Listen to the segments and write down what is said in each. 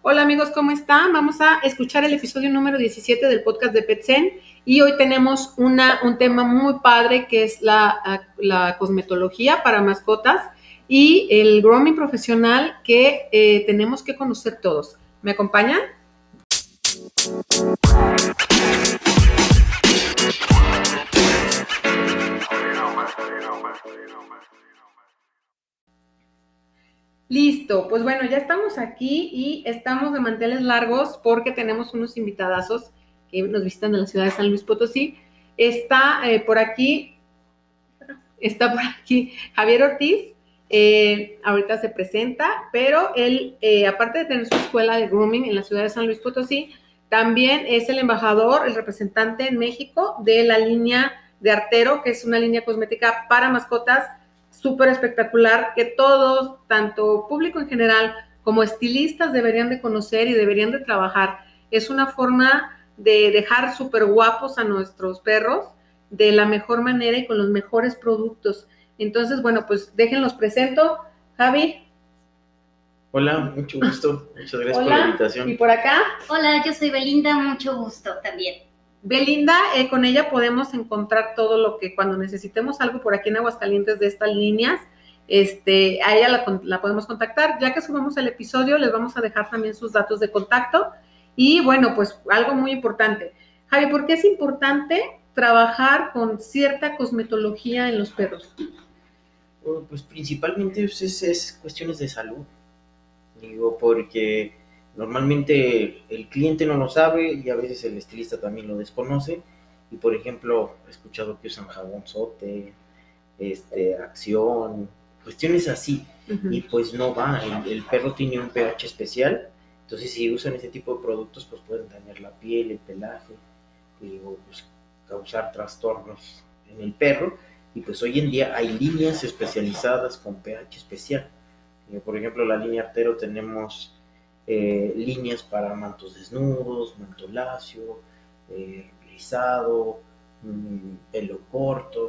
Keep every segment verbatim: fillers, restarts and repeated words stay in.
Hola amigos, ¿cómo están? Vamos a escuchar el episodio número diecisiete del podcast de PetZen y hoy tenemos una, un tema muy padre que es la, la cosmetología para mascotas y el grooming profesional que eh, tenemos que conocer todos. ¿Me acompañan? Listo, pues bueno, ya estamos aquí y estamos de manteles largos porque tenemos unos invitadazos que nos visitan de la ciudad de San Luis Potosí. Está eh, por aquí, está por aquí Javier Ortiz, eh, ahorita se presenta, pero él, eh, aparte de tener su escuela de grooming en la ciudad de San Luis Potosí, también es el embajador, el representante en México de la línea de Artero, que es una línea cosmética para mascotas súper espectacular que todos, tanto público en general como estilistas, deberían de conocer y deberían de trabajar. Es una forma de dejar súper guapos a nuestros perros de la mejor manera y con los mejores productos. Entonces, bueno, pues déjenlos presento. Javi. Hola, mucho gusto. Muchas gracias Hola, por la invitación. ¿y por acá? Hola, yo soy Belinda, mucho gusto también. Belinda, eh, con ella podemos encontrar todo lo que cuando necesitemos algo por aquí en Aguascalientes de estas líneas, este, a ella la, la podemos contactar. Ya que subamos el episodio, les vamos a dejar también sus datos de contacto. Y bueno, pues algo muy importante. Javi, ¿por qué es importante trabajar con cierta cosmetología en los perros? Oh, pues principalmente es, es, es cuestiones de salud. Digo, porque normalmente el cliente no lo sabe y a veces el estilista también lo desconoce. Y por ejemplo, he escuchado que usan jabón sote, este, acción, cuestiones así. Uh-huh. Y pues no va, el, el perro tiene un pH especial. Entonces si usan ese tipo de productos, pues pueden dañar la piel, el pelaje, y, o pues, causar trastornos en el perro. Y pues hoy en día hay líneas especializadas con pH especial. Eh, por ejemplo, la línea Artero tenemos eh, líneas para mantos desnudos, manto lacio, eh, rizado, mmm, pelo corto,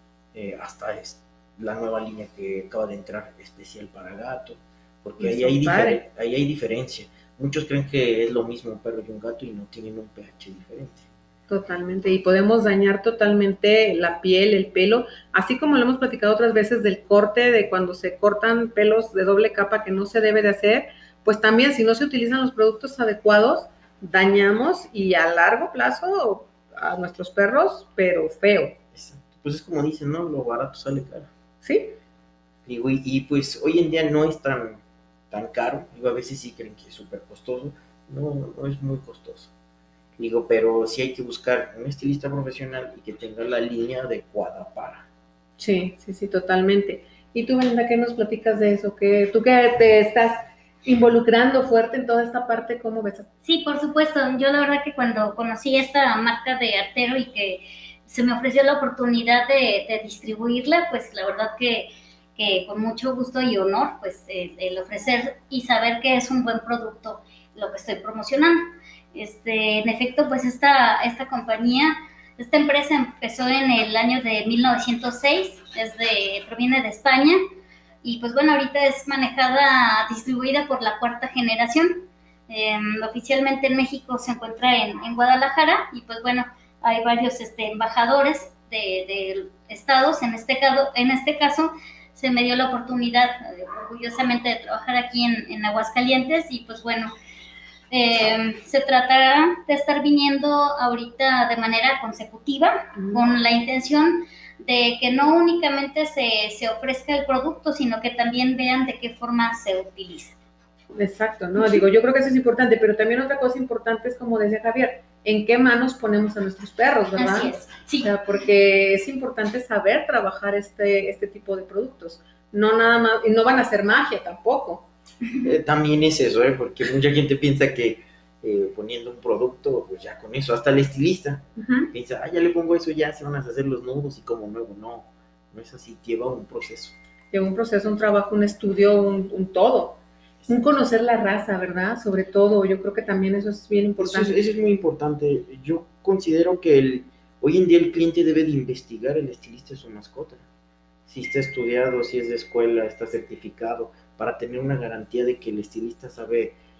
eh, hasta es la nueva línea que acaba de entrar especial para gato, porque ahí hay, difer- ahí hay diferencia. Muchos creen que es lo mismo un perro y un gato y no tienen un pH diferente. Totalmente, y podemos dañar totalmente la piel, el pelo, así como lo hemos platicado otras veces del corte, de cuando se cortan pelos de doble capa que no se debe de hacer, pues también si no se utilizan los productos adecuados, dañamos y a largo plazo a nuestros perros, pero feo. Exacto. Pues es como dicen, ¿no? Lo barato sale caro. Sí. Y, y pues hoy en día no es tan, tan caro, digo, a veces sí creen que es súper costoso, no, no es muy costoso. Digo, pero sí hay que buscar un estilista profesional y que tenga la línea adecuada para. Sí, sí, sí, totalmente. ¿Y tú, Belinda, qué nos platicas de eso? ¿Qué, tú que te estás involucrando fuerte en toda esta parte, ¿cómo ves? Sí, por supuesto. Yo la verdad que cuando conocí esta marca de Artero y que se me ofreció la oportunidad de, de distribuirla, pues la verdad que, que con mucho gusto y honor, pues el, el ofrecer y saber que es un buen producto lo que estoy promocionando. Este, en efecto, pues esta, esta compañía, esta empresa empezó en el año de mil novecientos seis, es de, proviene de España, y pues bueno, ahorita es manejada, distribuida por la cuarta generación. Eh, oficialmente en México se encuentra en, en Guadalajara, y pues bueno, hay varios este, embajadores de, de estados, en este, caso, en este caso se me dio la oportunidad, eh, orgullosamente, de trabajar aquí en, en Aguascalientes, y pues bueno, Eh, se tratará de estar viniendo ahorita de manera consecutiva, uh-huh, con la intención de que no únicamente se, se ofrezca el producto, sino que también vean de qué forma se utiliza. Exacto, ¿no? Digo, yo creo que eso es importante, pero también otra cosa importante es, como decía Javier, en qué manos ponemos a nuestros perros, ¿verdad? Así es, sí. O sea, porque es importante saber trabajar este, este tipo de productos. No nada más, y no van a hacer magia tampoco. Eh, también es eso, ¿eh? Porque mucha gente piensa que eh, poniendo un producto, pues ya con eso, hasta el estilista uh-huh. piensa, ah, ya le pongo eso, ya se van a hacer los nudos y como nuevo. No, no es así, lleva un proceso. Lleva un proceso, un trabajo, un estudio, un, un todo. Exacto. Un conocer la raza, ¿verdad? Sobre todo, yo creo que también eso es bien importante. Eso es, eso es muy importante. Yo considero que el, hoy en día el cliente debe de investigar el estilista de su mascota. Si está estudiado, si es de escuela, está certificado, para tener una garantía de que el estilista sabe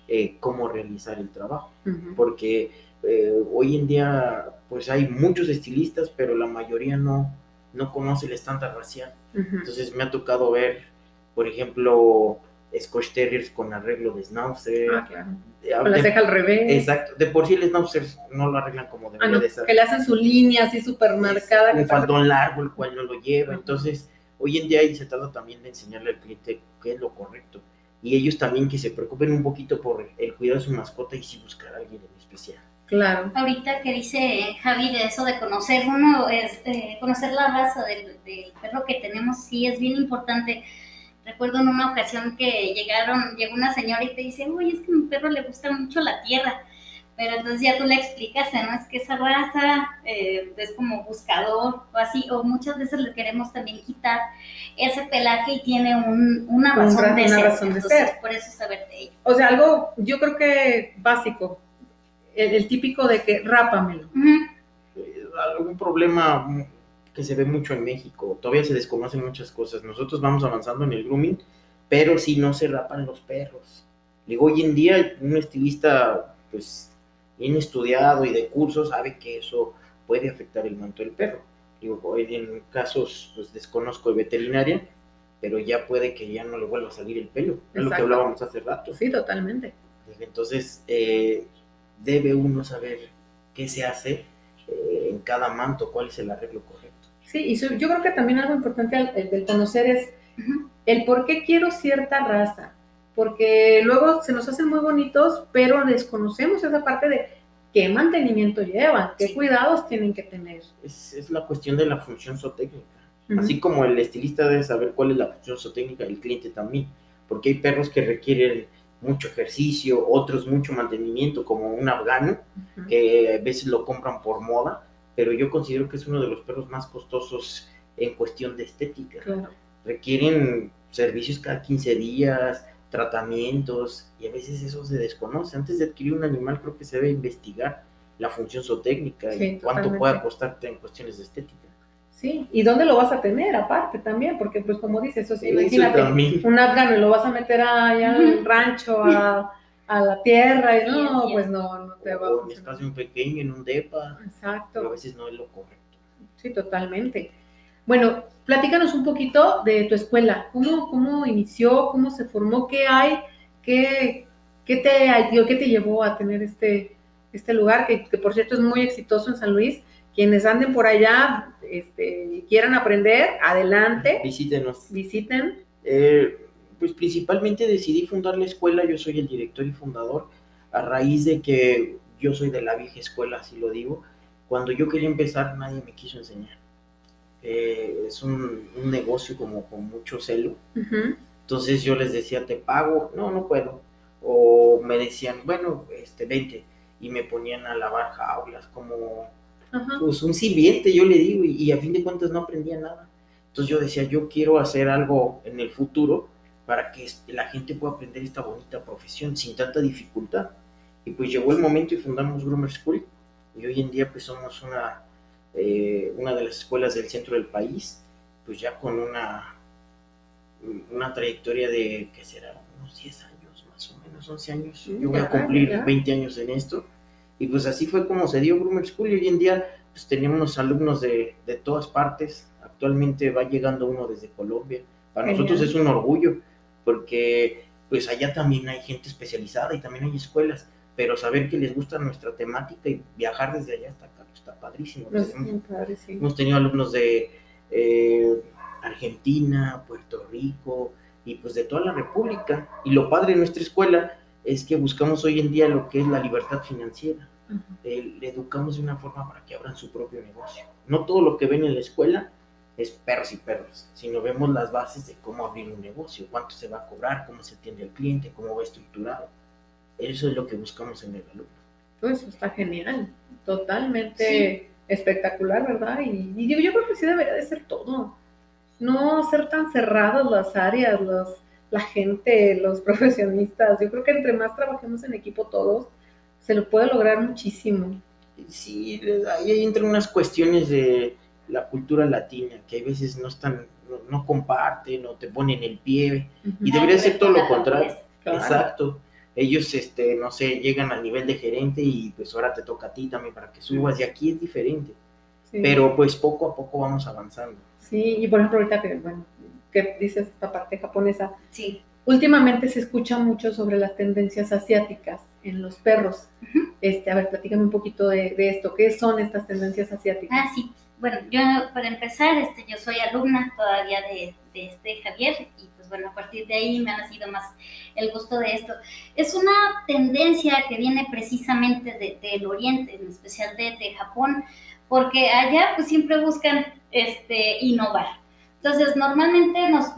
eh, cómo realizar el trabajo, Uh-huh. porque eh, hoy en día pues hay muchos estilistas, pero la mayoría no, no conoce el estándar racial. Uh-huh. Entonces me ha tocado ver, por ejemplo, Scotch Terriers con arreglo de Schnauzer. Ah, claro. De, Con la ceja al revés. Exacto. De por sí el Schnauzer no lo arreglan como debería ah, no, de ser. Que le hacen su línea así súper marcada. Un faldón largo, el cual no lo lleva. Uh-huh. Entonces, hoy en día se trata también de enseñarle al cliente qué es lo correcto. Y ellos también que se preocupen un poquito por el cuidado de su mascota y sí buscar a alguien en especial. Claro. Ahorita que dice Javi de eso de conocer uno, es, eh, conocer la raza del, del perro que tenemos, sí es bien importante. Recuerdo en una ocasión que llegaron, llegó una señora y te dice, uy, es que a mi perro le gusta mucho la tierra. Pero entonces ya tú le explicaste, ¿no? Es que esa raza eh, es como buscador o así, o muchas veces le queremos también quitar ese pelaje y tiene un, una razón, un, de, una ser. razón de Entonces, ser. Por eso saber de ello. O sea, algo, yo creo que básico, el, el típico de que rápamelo. Uh-huh. Algún problema que se ve mucho en México, todavía se desconocen muchas cosas. Nosotros vamos avanzando en el grooming, pero si no se rapan los perros. Digo, hoy en día un estilista, pues, bien estudiado y de cursos, sabe que eso puede afectar el manto del perro. Digo, en casos, pues, desconozco de veterinaria, pero ya puede que ya no le vuelva a salir el pelo. Es lo que hablábamos hace rato. Sí, totalmente. Entonces, eh, debe uno saber qué se hace eh, en cada manto, cuál es el arreglo correcto. Sí, y so, yo creo que también algo importante al, el del conocer es uh-huh. el por qué quiero cierta raza. Porque luego se nos hacen muy bonitos, pero desconocemos esa parte de qué mantenimiento llevan, qué sí. cuidados tienen que tener. Es, es la cuestión de la función zootécnica. Uh-huh. Así como el estilista debe saber cuál es la función zootécnica, el cliente también. Porque hay perros que requieren mucho ejercicio, otros mucho mantenimiento, como un afgano, uh-huh. que a veces lo compran por moda, pero yo considero que es uno de los perros más costosos en cuestión de estética. Claro. Requieren servicios cada quince días, tratamientos, y a veces eso se desconoce. Antes de adquirir un animal creo que se debe investigar la función zootécnica sí, y cuánto totalmente. Puede costarte en cuestiones de estética. Sí, y dónde lo vas a tener aparte también, porque pues como dices, o sea, imagínate un afgano y lo vas a meter allá al rancho, a, a la tierra, y sí, no, sí, pues no, no te o va a en espacio pequeño, en un depa. Exacto. Pero a veces no es lo correcto. Sí, totalmente. Bueno, platícanos un poquito de tu escuela, ¿cómo, cómo inició, cómo se formó, qué hay, qué, qué, te, qué te llevó a tener este, este lugar, que, que por cierto es muy exitoso en San Luis? Quienes anden por allá este, y quieran aprender, adelante. Visítenos. Visiten. Eh, pues principalmente decidí fundar la escuela, yo soy el director y fundador, a raíz de que yo soy de la vieja escuela, así lo digo. Cuando yo quería empezar, nadie me quiso enseñar. Eh, es un, un negocio como con mucho celo. Uh-huh. Entonces yo les decía, te pago, no, no puedo. O me decían, bueno, este, vente. Y me ponían a lavar jaulas como... Uh-huh. Pues un sirviente, yo le digo, y, y a fin de cuentas no aprendía nada. Entonces yo decía, yo quiero hacer algo en el futuro para que la gente pueda aprender esta bonita profesión sin tanta dificultad. Y pues llegó el momento y fundamos Groomer School, y hoy en día pues somos una, eh, una de las escuelas del centro del país, pues ya con una, una trayectoria de, ¿qué será? Unos diez años, más o menos, once años. Sí, yo voy a cumplir ya. veinte años en esto. Y pues así fue como se dio Groomer School, y hoy en día pues tenemos alumnos de, de todas partes. Actualmente va llegando uno desde Colombia. Para Genial. Nosotros es un orgullo, porque pues allá también hay gente especializada y también hay escuelas, pero saber que les gusta nuestra temática y viajar desde allá hasta acá está padrísimo. No, hemos, padre, sí. hemos tenido alumnos de eh, Argentina, Puerto Rico y pues de toda la República. Y lo padre de nuestra escuela es que buscamos hoy en día lo que es la libertad financiera. Uh-huh. Eh, le educamos de una forma para que abran su propio negocio. No todo lo que ven en la escuela es perros y perros, sino vemos las bases de cómo abrir un negocio, cuánto se va a cobrar, cómo se atiende al cliente, cómo va estructurado. Eso es lo que buscamos en el alumno. Pues está genial, totalmente sí. espectacular, ¿verdad? Y, y digo, yo creo que sí debería de ser todo. No ser tan cerradas las áreas, los... la gente, los profesionistas. Yo creo que entre más trabajemos en equipo todos, se lo puede lograr muchísimo. Sí, ahí entran unas cuestiones de la cultura latina, que a veces no están, no, no comparten o te ponen el pie, uh-huh. y debería ser todo lo contrario. Claro. Exacto. ellos, este, no sé, llegan al nivel de gerente y pues ahora te toca a ti también para que subas, y aquí es diferente. Sí. Pero pues poco a poco vamos avanzando. Sí, y por ejemplo ahorita que, bueno, que dices esta parte japonesa, sí. Últimamente se escucha mucho sobre las tendencias asiáticas en los perros. Uh-huh. Este, a ver, platícame un poquito de, de esto. ¿Qué son estas tendencias asiáticas? Ah, sí. Bueno, yo para empezar, este, yo soy alumna todavía de, de este Javier, y pues bueno, a partir de ahí me ha nacido más el gusto de esto. Es una tendencia que viene precisamente de, del Oriente, en especial de, de Japón, porque allá pues siempre buscan este, innovar. Entonces, normalmente nos,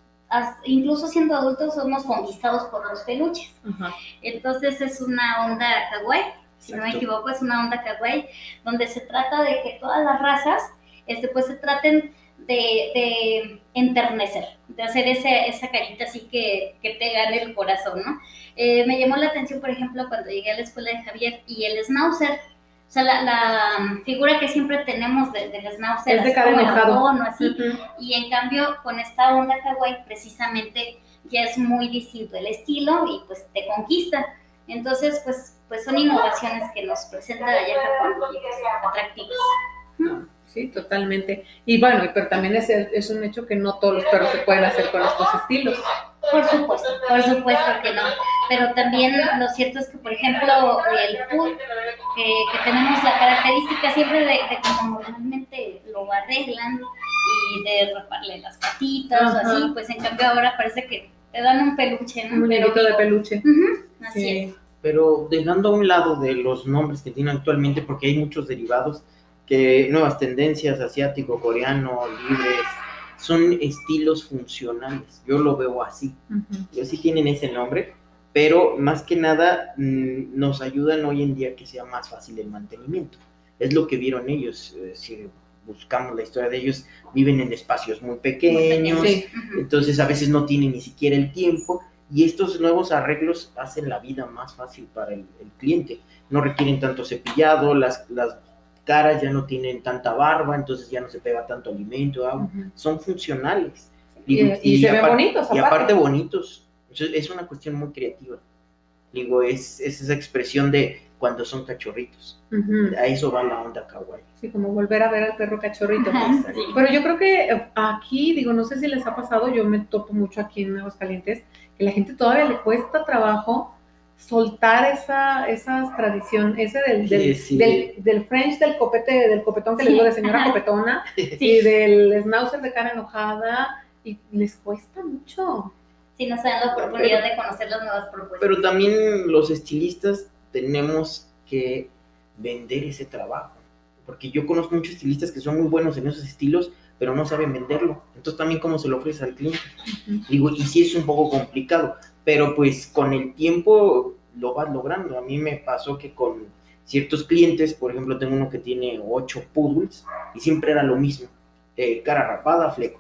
incluso siendo adultos, somos conquistados por los peluches. Uh-huh. Entonces es una onda kawaii, si no me equivoco, es una onda kawaii, donde se trata de que todas las razas este, pues se traten de, de enternecer, de hacer ese, esa carita así que, que te gane el corazón, ¿no? Eh, me llamó la atención, por ejemplo, cuando llegué a la escuela de Javier y el schnauzer, o sea, la, la figura que siempre tenemos del de schnauzer, es de cara enojado, o así, uh-huh. Y en cambio con esta onda kawaii precisamente ya es muy distinto el estilo y pues te conquista. Entonces, pues, pues son innovaciones que nos presenta allá Japón y pues, atractivas. Uh-huh. Sí, totalmente. Y bueno, pero también es, es un hecho que no todos los perros se pueden hacer con estos estilos. Por supuesto, por supuesto que no. Pero también lo cierto es que, por ejemplo, el pool, que, que tenemos la característica siempre de, de como normalmente lo arreglan y de raparle las patitas. Ajá. O así, pues en cambio ahora parece que te dan un peluche, ¿no? Un muñequito de peluche. Uh-huh, así sí. es. Pero dejando a un lado de los nombres que tiene actualmente, porque hay muchos derivados, que nuevas tendencias, asiático, coreano, libres, son estilos funcionales, yo lo veo así, uh-huh. Yo sí tienen ese nombre, pero más que nada mmm, nos ayudan hoy en día que sea más fácil el mantenimiento, es lo que vieron ellos, eh, si buscamos la historia de ellos, viven en espacios muy pequeños, sí. uh-huh. Entonces a veces no tienen ni siquiera el tiempo, y estos nuevos arreglos hacen la vida más fácil para el, el cliente, no requieren tanto cepillado, las, las caras ya no tienen tanta barba, entonces ya no se pega tanto alimento, agua, uh-huh. Son funcionales. Y, y, y, y se ven bonitos, aparte. Y aparte bonitos. Entonces, es una cuestión muy creativa. Digo, es, es esa expresión de cuando son cachorritos. Uh-huh. A eso va la onda kawaii. Sí, como volver a ver al perro cachorrito. Uh-huh. Sí. Pero yo creo que aquí, digo, no sé si les ha pasado, yo me topo mucho aquí en Aguascalientes, que la gente todavía le cuesta trabajo soltar esa, esa tradición, ese del, del, sí, sí. del, del French, del copete, del copetón que sí. Les digo de señora copetona, sí. Y del schnauzer de cara enojada, y les cuesta mucho. Sí, nos dan la oportunidad pero, de conocer las nuevas propuestas. Pero también los estilistas tenemos que vender ese trabajo, porque yo conozco muchos estilistas que son muy buenos en esos estilos, pero no saben venderlo, entonces también cómo se lo ofrece al cliente. Uh-huh. Digo, y sí es un poco complicado, pero pues con el tiempo lo vas logrando. A mí me pasó que con ciertos clientes, por ejemplo, tengo uno que tiene ocho poodles y siempre era lo mismo, eh, cara rapada, fleco,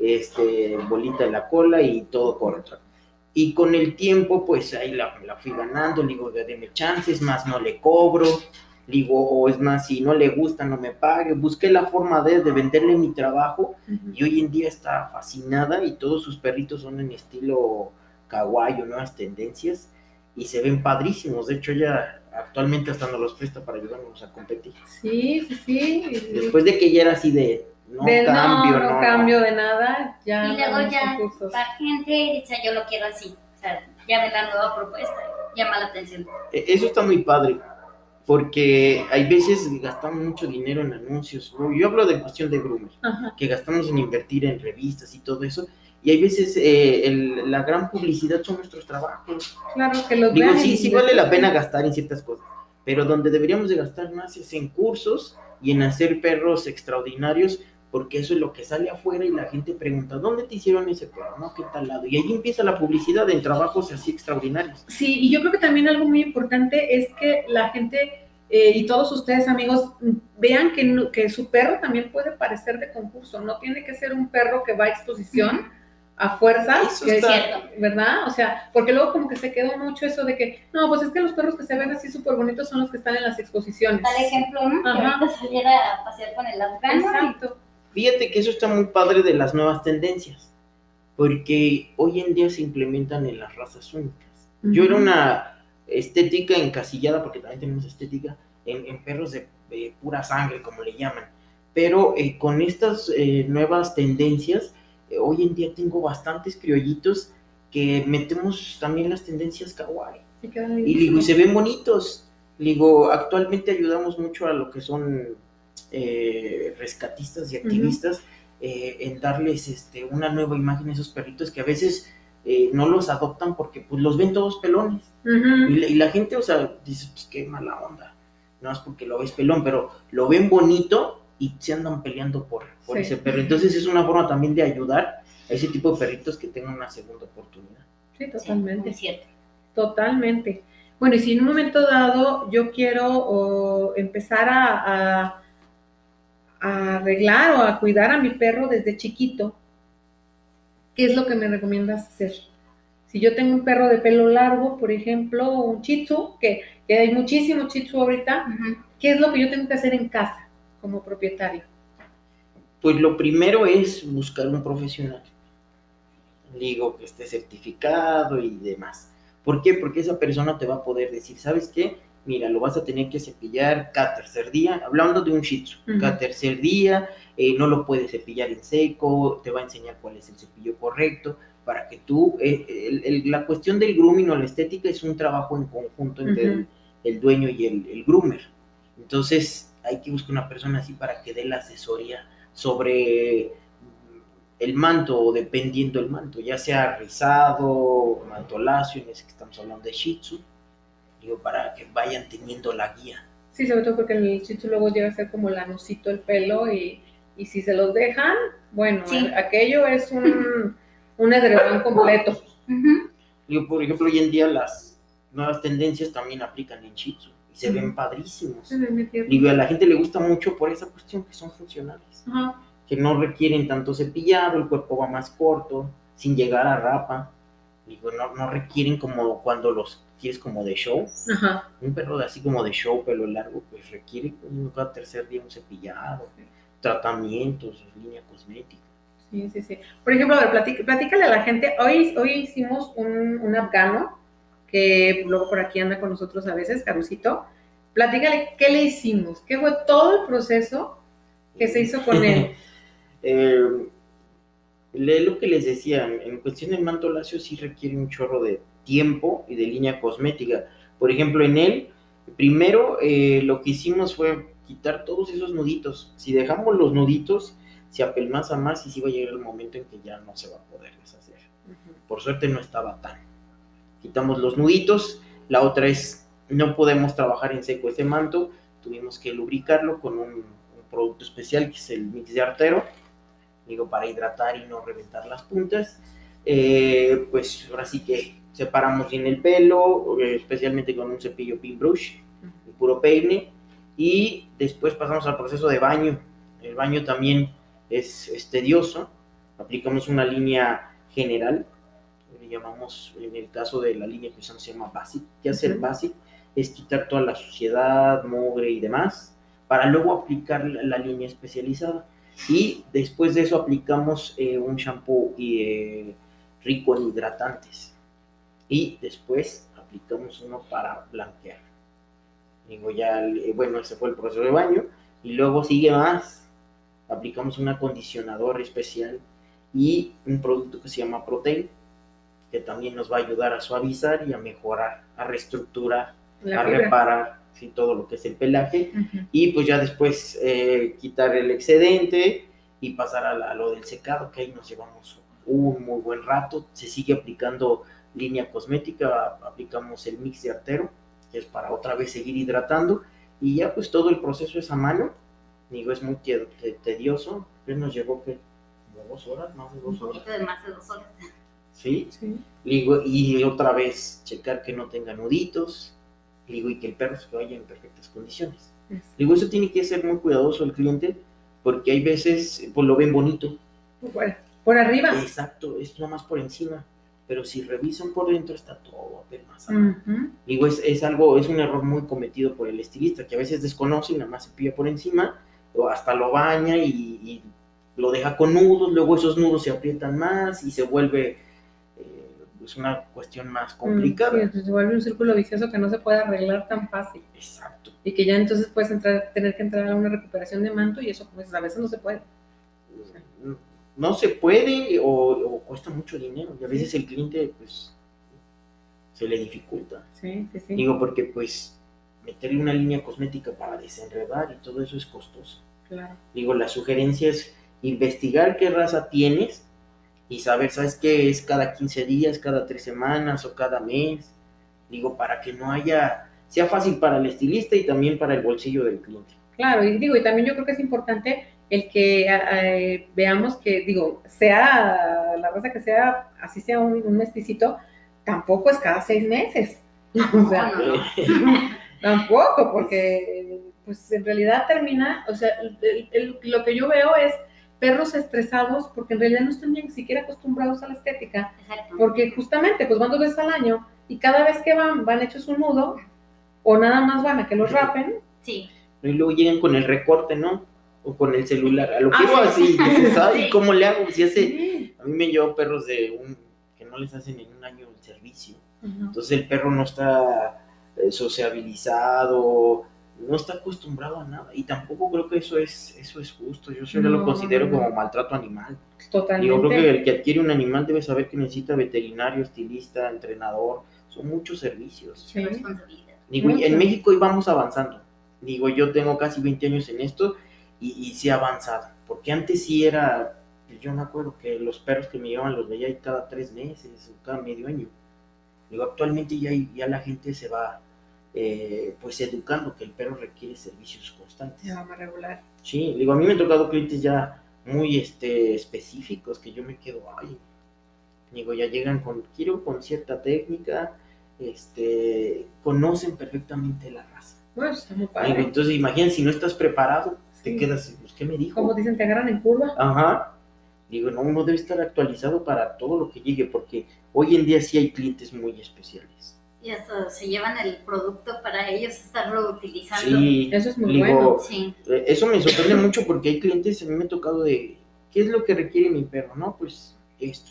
este, bolita en la cola y todo correcto. Y con el tiempo, pues ahí la, la fui ganando, le digo, deme chances, más no le cobro, digo, o es más, si no le gusta, no me pague. Busqué la forma de, de venderle mi trabajo, uh-huh. Y hoy en día está fascinada y todos sus perritos son en estilo kawaii o nuevas tendencias y se ven padrísimos. De hecho, ella actualmente hasta nos los presta para ayudarnos a competir. Sí, sí, sí. Después de que ya era así de no de cambio, no, no, no cambio de nada, ya. Y luego ya la gente dice, yo lo quiero así. O sea, ya ve la nueva propuesta, llama la atención. Eso está muy padre, porque hay veces gastamos mucho dinero en anuncios. Yo hablo de cuestión de groomer, ajá, que gastamos en invertir en revistas y todo eso. Y hay veces eh, el, la gran publicidad son nuestros trabajos. Claro, que los Digo, vean. sí, sí vale la pena gastar en ciertas cosas, pero donde deberíamos de gastar más es en cursos y en hacer perros extraordinarios, porque eso es lo que sale afuera y la gente pregunta, ¿dónde te hicieron ese perro? No, ¿qué tal lado? Y ahí empieza la publicidad en trabajos así extraordinarios. Sí, y yo creo que también algo muy importante es que la gente... Eh, y todos ustedes, amigos, vean que, no, que su perro también puede parecer de concurso, no tiene que ser un perro que va a exposición, uh-huh, a fuerzas, que es cierto, ¿verdad? O sea, porque luego como que se quedó mucho eso de que, no, pues es que los perros que se ven así súper bonitos son los que están en las exposiciones. Tal ejemplo, ¿no? Ajá. Que ahorita saliera a pasear con el afgano. Exacto. Fíjate que eso está muy padre de las nuevas tendencias, porque hoy en día se implementan en las razas únicas. Yo era una estética encasillada, porque también tenemos estética, en, en perros de, de pura sangre, como le llaman. Pero eh, con estas eh, nuevas tendencias, eh, hoy en día tengo bastantes criollitos que metemos también las tendencias kawaii. Y digo, y se ven bonitos. Digo, actualmente ayudamos mucho a lo que son eh, rescatistas y activistas, uh-huh. eh, en darles este, una nueva imagen a esos perritos que a veces eh, no los adoptan porque pues los ven todos pelones. Uh-huh. Y, la, y la gente, o sea, dice, pues qué mala onda, no es porque lo ves pelón, pero lo ven bonito y se andan peleando por, por sí. ese perro. Entonces es una forma también de ayudar a ese tipo de perritos que tengan una segunda oportunidad. Sí, totalmente. Sí, cierto. Totalmente. Bueno, y si en un momento dado yo quiero o empezar a, a, a arreglar o a cuidar a mi perro desde chiquito, ¿qué es lo que me recomiendas hacer? Si yo tengo un perro de pelo largo, por ejemplo, un Shih Tzu, que, que hay muchísimo Shih Tzu ahorita, uh-huh. ¿qué es lo que yo tengo que hacer en casa como propietario? Pues lo primero es buscar un profesional, digo, que esté certificado y demás. ¿Por qué? Porque esa persona te va a poder decir, ¿sabes qué? Mira, lo vas a tener que cepillar cada tercer día, hablando de un Shih Tzu, uh-huh. cada tercer día, eh, no lo puedes cepillar en seco, te va a enseñar cuál es el cepillo correcto, para que tú, eh, el, el, la cuestión del grooming o la estética es un trabajo en conjunto entre uh-huh. el, el dueño y el, el groomer. Entonces hay que buscar una persona así para que dé la asesoría sobre el manto o dependiendo del manto, ya sea rizado, manto lacio, en ese que estamos hablando de Shih Tzu, digo, para que vayan teniendo la guía. Sí, sobre todo porque el Shih Tzu luego llega a ser como lanosito el pelo y, y si se los dejan, bueno, sí. aquello es un, un edredón completo. Uh-huh. Digo, por ejemplo, hoy en día las nuevas tendencias también aplican en Shih Tzu y se uh-huh. ven padrísimos. Uh-huh. Digo, a la gente le gusta mucho por esa cuestión que son funcionales. Uh-huh. Que no requieren tanto cepillado, el cuerpo va más corto, sin llegar a rapa, digo, no, no requieren como cuando los quieres como de show, ajá. Un perro de así como de show, pelo largo, pues requiere como cada tercer día un cepillado, tratamientos, línea cosmética. Sí, sí, sí. Por ejemplo, a ver, platic, platícale a la gente, hoy, hoy hicimos un, un afgano, que luego por aquí anda con nosotros a veces, Carucito, platícale qué le hicimos, qué fue todo el proceso que se hizo con él. Eh, lo que les decía, en cuestión del manto lacio sí requiere un chorro de tiempo y de línea cosmética. Por ejemplo, en él, primero eh, lo que hicimos fue quitar todos esos nuditos. Si dejamos los nuditos, se apelmaza más y sí va a llegar el momento en que ya no se va a poder deshacer. Uh-huh. Por suerte no estaba tan. Quitamos los nuditos. La otra es, no podemos trabajar en seco ese manto, tuvimos que lubricarlo con un, un producto especial que es el mix de Artero, digo, para hidratar y no reventar las puntas. Eh, pues ahora sí que separamos bien el pelo, eh, especialmente con un cepillo pin brush, el puro peine, y después pasamos al proceso de baño. El baño también es, es tedioso, aplicamos una línea general, le llamamos, en el caso de la línea que usamos se llama Basic. ¿Qué hace el Basic? Es quitar toda la suciedad, mugre y demás, para luego aplicar la, la línea especializada. Y después de eso aplicamos eh, un shampoo eh, rico en hidratantes. Y después aplicamos uno para blanquear. Digo, ya, eh, bueno, ese fue el proceso de baño. Y luego sigue más. Aplicamos un acondicionador especial y un producto que se llama Protein, que también nos va a ayudar a suavizar y a mejorar, a reestructurar, la a fibra. reparar sí, todo lo que es el pelaje. Uh-huh. Y pues ya después eh, quitar el excedente y pasar a, la, a lo del secado, que ahí nos llevamos un muy buen rato. Se sigue aplicando línea cosmética, aplicamos el mix de Artero, que es para otra vez seguir hidratando, y ya pues todo el proceso es a mano. Digo, es muy tedioso, pues nos llevó que como dos horas, más de dos horas. Un poquito de más de dos horas. ¿Sí? Sí. Digo, y otra vez checar que no tenga nuditos, digo, y que el perro se vaya en perfectas condiciones. Sí. Digo, eso tiene que ser muy cuidadoso el cliente, porque hay veces, pues lo ven bonito. Bueno, por arriba. Exacto, es nomás por encima, pero si revisan por dentro está todo apelmazado. Uh-huh. Digo, es, es algo, es un error muy cometido por el estilista, que a veces desconoce y nada más se pilla por encima, o hasta lo baña y, y lo deja con nudos, luego esos nudos se aprietan más y se vuelve es una cuestión más complicada. Sí, entonces se vuelve un círculo vicioso que no se puede arreglar tan fácil. Exacto. Y que ya entonces puedes entrar, tener que entrar a una recuperación de manto y eso pues a veces no se puede. No se puede o, o cuesta mucho dinero y a veces el cliente pues se le dificulta. Sí, sí, sí. Digo, porque pues meterle una línea cosmética para desenredar y todo eso es costoso. Claro. Digo, la sugerencia es investigar qué raza tienes y saber, ¿sabes qué? Es cada quince días, cada tres semanas o cada mes. Digo, para que no haya, sea fácil para el estilista y también para el bolsillo del cliente. Claro, y digo, y también yo creo que es importante el que eh, veamos que, digo, sea la raza que sea, así sea un, un mesticito, tampoco es cada seis meses. O sea, No, no. tampoco, porque pues en realidad termina, o sea, el, el, lo que yo veo es perros estresados porque en realidad no están ni siquiera acostumbrados a la estética. Exacto. Porque justamente pues van dos veces al año y cada vez que van, van hechos un nudo o nada más van a que los rapen. Sí. Y luego llegan con el recorte, ¿no? O con el celular, a lo que Ah, iba sí. así, dices, ay, Sí. ¿cómo le hago? Si hace, Sí. a mí me llevo perros de un, que no les hacen en un año el servicio. Uh-huh. Entonces el perro no está eh, sociabilizado, no está acostumbrado a nada. Y tampoco creo que eso es, eso es justo. Yo solo No, lo considero no, no. como maltrato animal. Totalmente. Yo creo que el que adquiere un animal debe saber que necesita veterinario, estilista, entrenador. Son muchos servicios. Sí. Responsabilidad. Digo, Mucho. en México íbamos avanzando. Digo, yo tengo casi veinte años en esto y, y sí he avanzado. Porque antes sí era, yo me acuerdo que los perros que me llevaban los veía cada tres meses o cada medio año. Digo, actualmente ya, ya la gente se va eh, pues educando que el perro requiere servicios constantes. Ya, más regular. Sí, digo, a mí me han tocado clientes ya muy este, específicos que yo me quedo, ay, digo, ya llegan con, quiero con cierta técnica, este, conocen perfectamente la raza. Bueno, está muy Digo, padre. entonces imagínate, si no estás preparado, te Sí. quedas, pues, ¿qué me dijo? Como dicen, te agarran en curva. Ajá. Digo, no, uno debe estar actualizado para todo lo que llegue, porque hoy en día sí hay clientes muy especiales. Y hasta se llevan el producto para ellos estarlo utilizando. Sí, Eso es muy digo, bueno. Sí. eh, eso me sorprende mucho porque hay clientes, a mí me ha tocado de, ¿qué es lo que requiere mi perro? No, pues esto.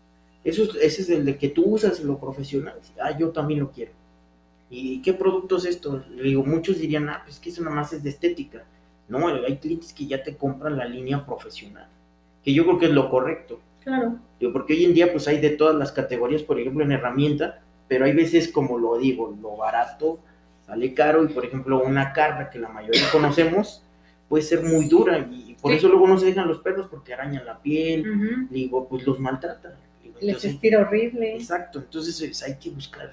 Eso es, ese es el de que tú usas lo profesional. Ah, yo también lo quiero. ¿Y qué producto es esto? Le digo, muchos dirían, ah, pues que eso nada más es de estética. No, hay clientes que ya te compran la línea profesional, que yo creo que es lo correcto. Claro. Digo, porque hoy en día pues hay de todas las categorías, por ejemplo en herramienta, pero hay veces, como lo digo, lo barato sale caro y por ejemplo una carga que la mayoría conocemos puede ser muy dura y por Sí. eso luego no se dejan los perros porque arañan la piel, Uh-huh. digo, pues los maltratan. Digo, Les entonces, estira horrible. exacto, entonces es, hay que buscar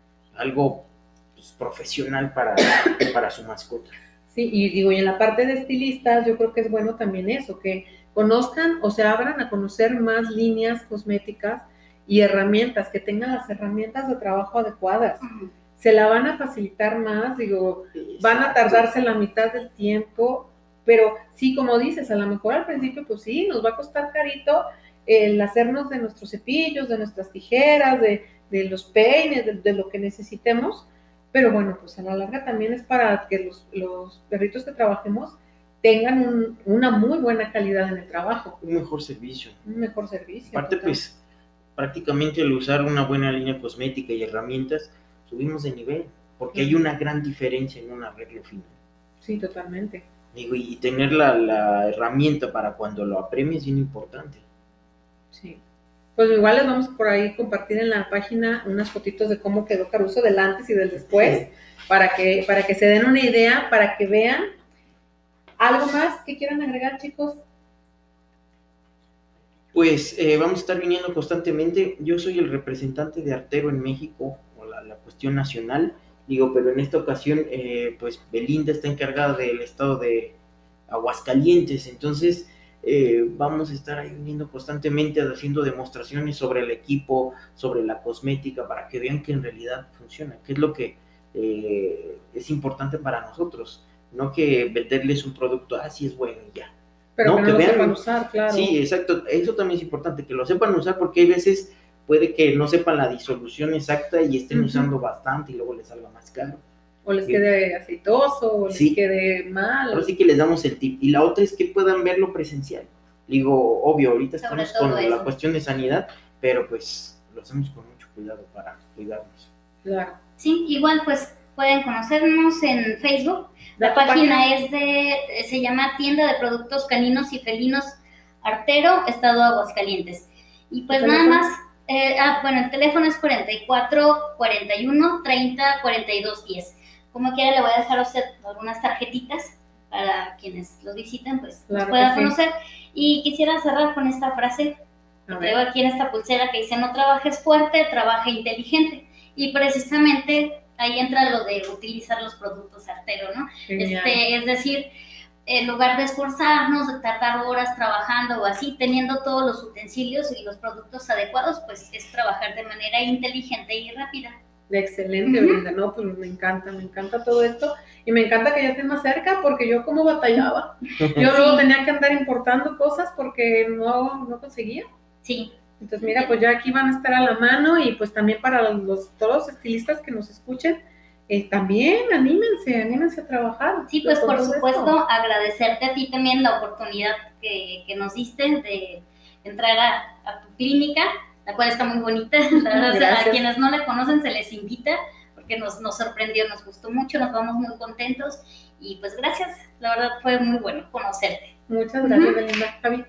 algo pues, profesional para, para su mascota. Sí, y digo, y en la parte de estilistas, yo creo que es bueno también eso, que conozcan o se abran a conocer más líneas cosméticas y herramientas, que tengan las herramientas de trabajo adecuadas. Ujú. Se la van a facilitar más, digo, van a tardarse la mitad del tiempo, pero sí, como dices, a lo mejor al principio, pues sí, nos va a costar carito el hacernos de nuestros cepillos, de nuestras tijeras, de, de los peines, de, de lo que necesitemos, pero bueno, pues a la larga también es para que los, los perritos que trabajemos tengan un, una muy buena calidad en el trabajo, Un mejor servicio. un mejor servicio. Aparte, total. pues, prácticamente al usar una buena línea cosmética y herramientas, subimos de nivel, porque hay una gran diferencia en un arreglo final. Sí, totalmente. Digo, y tener la, la herramienta para cuando lo apremie es bien importante. Sí. Pues igual les vamos por ahí compartir en la página unas fotitos de cómo quedó Caruso del antes y del después, para que, para que se den una idea, para que vean. ¿Algo más que quieran agregar, chicos? Pues eh, vamos a estar viniendo constantemente. Yo soy el representante de Artero en México, o la, la cuestión nacional, digo, pero en esta ocasión, eh, pues Belinda está encargada del estado de Aguascalientes, entonces eh, vamos a estar ahí viniendo constantemente haciendo demostraciones sobre el equipo, sobre la cosmética, para que vean que en realidad funciona, que es lo que eh, es importante para nosotros, no que venderles un producto, ah, sí es bueno y ya. Pero No, que no que lo vean. sepan usar, claro. Sí, exacto, eso también es importante, que lo sepan usar, porque hay veces puede que no sepan la disolución exacta y estén Ujú. usando bastante y luego les salga más caro. O les Sí. quede aceitoso, o les Sí. quede mal. Ahora sí que les damos el tip. Y la otra es que puedan verlo presencial. Digo, obvio, ahorita Sobre estamos todo con eso. la cuestión de sanidad, pero pues lo hacemos con mucho cuidado para cuidarnos. Claro. Sí, igual pues pueden conocernos en Facebook. La, La página, página es de, se llama Tienda de Productos Caninos y Felinos Artero, Estado Aguascalientes. Y pues nada más, eh, ah, bueno, el teléfono es cuarenta y cuatro, cuarenta y uno, treinta, cuarenta y dos, diez. Como quiera le voy a dejar a usted algunas tarjetitas para quienes los visiten, pues Claro nos puedan que sí. conocer. Y quisiera cerrar con esta frase que A traigo ver. aquí en esta pulsera que dice: no trabajes fuerte, trabaja inteligente. Y precisamente ahí entra lo de utilizar los productos Artero, ¿no? Genial. Este, es decir, en lugar de esforzarnos, de tardar horas trabajando o así, teniendo todos los utensilios y los productos adecuados, pues es trabajar de manera inteligente y rápida. Excelente, Ujú. Belinda, no, pues me encanta, me encanta todo esto y me encanta que ya estén más cerca porque yo como batallaba, yo luego Sí. tenía que andar importando cosas porque no, no conseguía. Sí, Entonces mira, pues ya aquí van a estar a la mano y pues también para los, todos los estilistas que nos escuchen, eh, también anímense, anímense a trabajar. sí, pues con por todo supuesto esto. agradecerte a ti también la oportunidad que, que nos diste de entrar a, a tu clínica, la cual está muy bonita. La verdad, a Gracias. quienes no la conocen se les invita porque nos, nos sorprendió, nos gustó mucho, nos vamos muy contentos y pues gracias, la verdad fue muy bueno conocerte. Muchas gracias, Ujú. Belinda. Javi.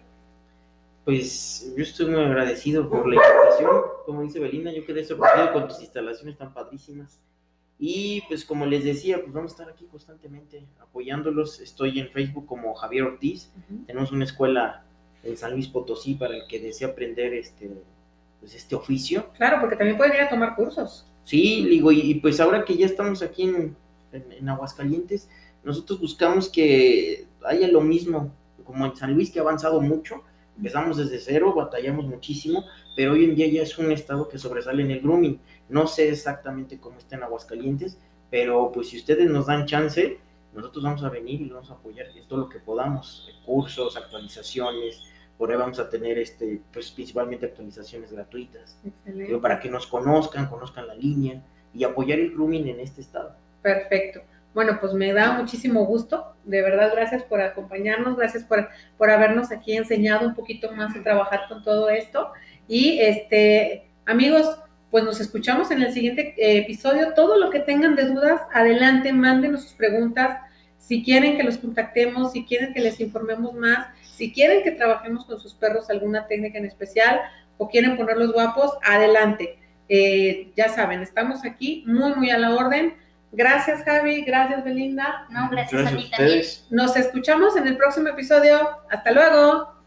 Pues yo estoy muy agradecido por la invitación. Como dice Belinda, yo quedé sorprendido con tus instalaciones tan padrísimas. Y pues como les decía, pues vamos a estar aquí constantemente apoyándolos. Estoy en Facebook como Javier Ortiz. Uh-huh. Tenemos una escuela en San Luis Potosí para el que desee aprender este, pues este oficio. Claro, porque también pueden ir a tomar cursos. Sí, digo, y, y pues ahora que ya estamos aquí en, en, en Aguascalientes, nosotros buscamos que haya lo mismo, como en San Luis, que ha avanzado mucho. Empezamos desde cero, batallamos muchísimo, pero hoy en día ya es un estado que sobresale en el grooming. No sé exactamente cómo está en Aguascalientes, pero pues si ustedes nos dan chance, nosotros vamos a venir y los vamos a apoyar en todo lo que podamos, cursos, actualizaciones. Por ahí vamos a tener este, pues principalmente actualizaciones gratuitas. Excelente. Digo, para que nos conozcan, conozcan la línea y apoyar el grooming en este estado. Perfecto. Bueno, pues me da muchísimo gusto, de verdad, gracias por acompañarnos, gracias por, por habernos aquí enseñado un poquito más a trabajar con todo esto. Y este, amigos, pues nos escuchamos en el siguiente eh, episodio. Todo lo que tengan de dudas, adelante, mándenos sus preguntas. Si quieren que los contactemos, si quieren que les informemos más, si quieren que trabajemos con sus perros alguna técnica en especial o quieren ponerlos guapos, adelante. Eh, ya saben, estamos aquí muy, muy a la orden. Gracias, Javi. Gracias, Belinda. No, gracias, Gracias a a ti también. ustedes. Nos escuchamos en el próximo episodio. Hasta luego.